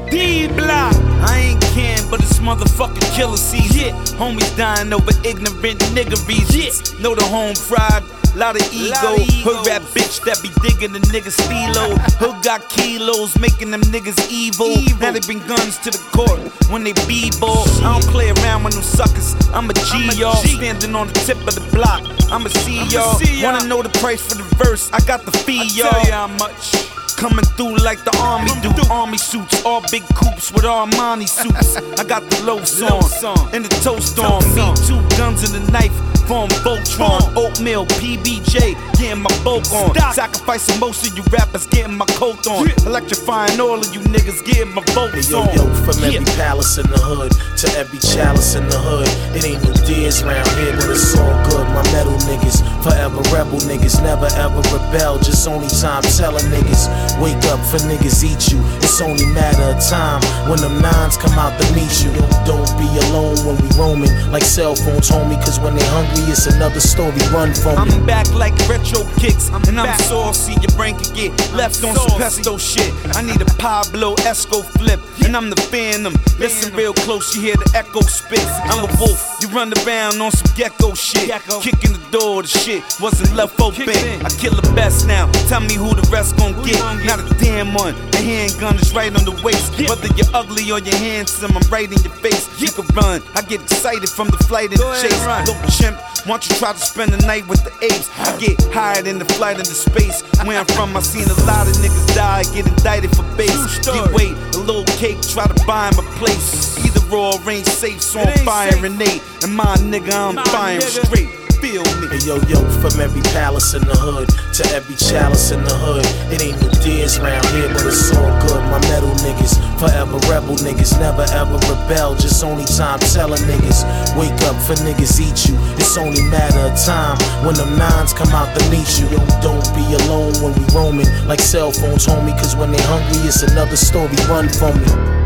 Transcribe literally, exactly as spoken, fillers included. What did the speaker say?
D-Block. I ain't can, but it's motherfucking killer season. Yeah. Homies dying over ignorant nigga reasons. Yeah. Know the home fried. Lot of ego, hood rap bitch that be digging the niggas stilo. Hood got kilos, making them niggas evil. evil. Now they bring guns to the court when they b-ball. I don't play around with them suckers. I'm a G, y'all. Standing on the tip of the block. I'm a C, y'all. Wanna know the price for the verse? I got the fee, y'all. Tell you how much. Coming through like the army do. Army suits, all big coupes with Armani suits. I got the low song and the toast on me. Two guns and a knife. From Voltron, oatmeal, P B J, getting my bulk on. Sacrificing most of you rappers, getting my coat on. Electrifying all of you niggas, getting my votes hey, yo, on. Yo, from every yeah. palace in the hood to every chalice in the hood. It ain't no deers round here, but it's all good. My metal niggas, forever rebel niggas, never ever rebel. Just only time telling niggas, wake up for niggas eat you. It's only matter of time when them nines come out to meet you. Don't be alone when we roaming like cell phones, homie, cause when they hungry, it's another story, run from I'm me. back like retro kicks, I'm and I'm back. saucy, your brain can get left I'm on saucy. some pesto shit. I need a Pablo Esco flip, and I'm the Phantom. Listen real close, you hear the echo spit. I'm a wolf, you run around on some gecko shit. Gecko. Kicking the door, the shit wasn't left open. I kill the best now, tell me who the rest gon' get. Not a damn one, the handgun is right on the waist. Whether you're ugly or you're handsome, I'm right in your face. You can run, I get excited from the flight and the chase. Little chimp, once you try to spend the night with the apes, I get hired in the flight into space. Where I'm from, I seen a lot of niggas die, get indicted for base. Get weight, a little cake, try to buy him a place. Either or ain't safe, so I'm firing eight. And my nigga, I'm firing straight. Feel me. Hey, yo, yo, from every palace in the hood to every chalice in the hood. It ain't no deers round here, but it's all good. My metal niggas, forever rebel niggas, never ever rebel. Just only time telling niggas, wake up for niggas eat you. It's only matter of time when them nines come out to meet you. Yo, don't be alone when we roaming like cell phones, homie, cause when they hungry, it's another story, run from me.